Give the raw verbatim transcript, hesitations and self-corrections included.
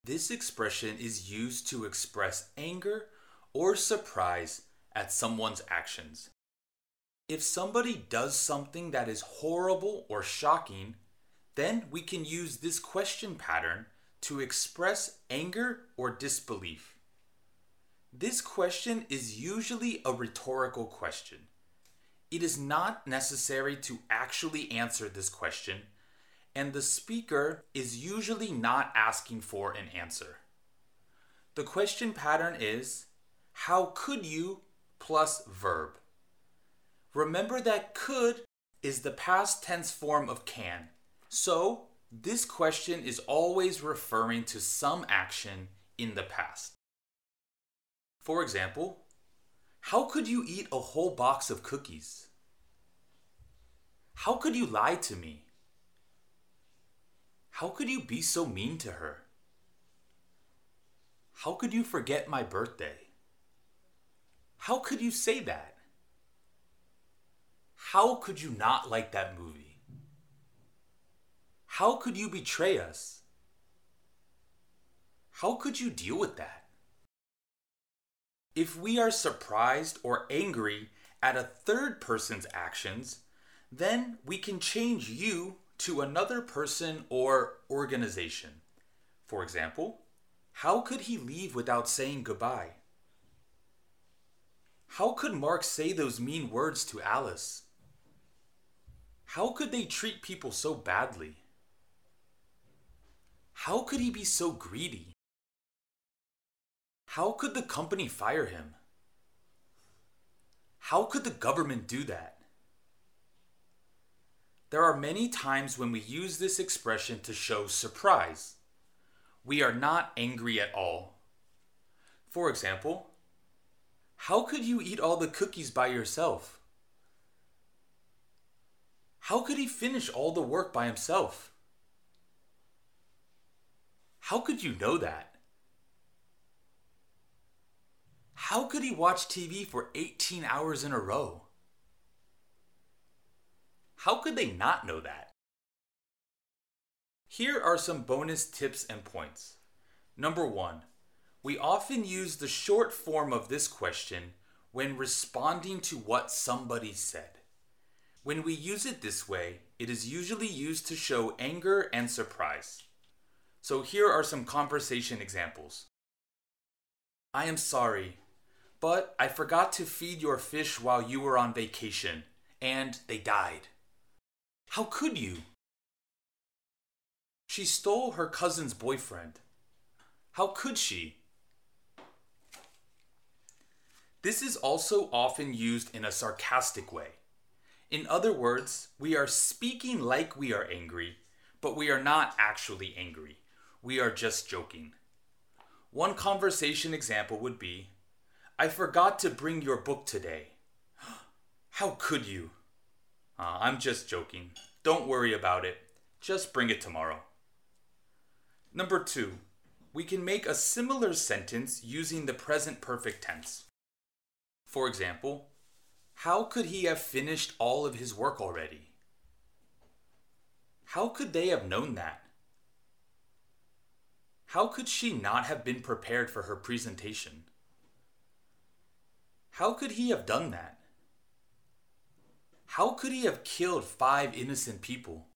This expression is used to express anger or surprise at someone's actions. If somebody does something that is horrible or shocking, then we can use this question pattern to express anger or disbelief. This question is usually a rhetorical question. It is not necessary to actually answer this question, and the speaker is usually not asking for an answer. The question pattern is, how could you plus verb. Remember that could is the past tense form of can. So, this question is always referring to some action in the past. For example, how could you eat a whole box of cookies? How could you lie to me? How could you be so mean to her? How could you forget my birthday? How could you say that? How could you not like that movie? How could you betray us? How could you deal with that? If we are surprised or angry at a third person's actions, then we can change you to another person or organization. For example, how could he leave without saying goodbye? How could Mark say those mean words to Alice? How could they treat people so badly? How could he be so greedy? How could the company fire him? How could the government do that? There are many times when we use this expression to show surprise. We are not angry at all. For example, how could you eat all the cookies by yourself? How could he finish all the work by himself? How could you know that? How could he watch T V for eighteen hours in a row? How could they not know that? Here are some bonus tips and points. Number one, we often use the short form of this question when responding to what somebody said. When we use it this way, it is usually used to show anger and surprise. So here are some conversation examples. I am sorry, but I forgot to feed your fish while you were on vacation, and they died. How could you? She stole her cousin's boyfriend. How could she? This is also often used in a sarcastic way. In other words, we are speaking like we are angry, but we are not actually angry. We are just joking. One conversation example would be, I forgot to bring your book today. How could you? Uh, I'm just joking. Don't worry about it. Just bring it tomorrow. Number two, we can make a similar sentence using the present perfect tense. For example, how could he have finished all of his work already? How could they have known that? How could she not have been prepared for her presentation? How could he have done that? How could he have killed five innocent people?